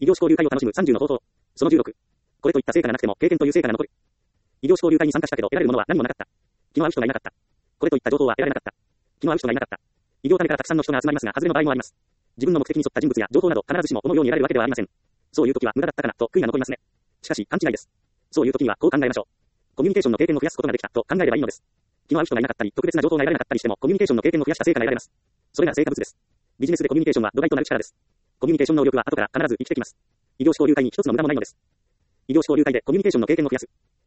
異業種交流会を楽しむ30の方法。その16。これといった成果がなくても経験という成果が残る。異業種交流会に参加したけど得られるものは何もなかった。気の合う人がいなかった。これといった情報は得られなかった。気の合う人がいなかった。異業種からたくさんの人が集まりますが、外れの場合もあります。自分の目的に沿った人物や情報など必ずしも思うように得られるわけではありません。そういう時は無駄だったかなと悔いが残りますね。しかし勘違いです。そういう時にはこう考えましょう。コミュニケーションの経験を増やすことができたと考えればいいのです。気の合う人がいなかったり、特別な情報が得られなかったりしても、コミュニケーションの経験を増やした成果が得られます。それが成果物です。ビジネスでコミュニケーションは土台となる力です。コミュニケーション能力は後から必ず生きてきます。異業種交流会に一つの無駄もないのです。異業種交流会でコミュニケーションの経験を増やす。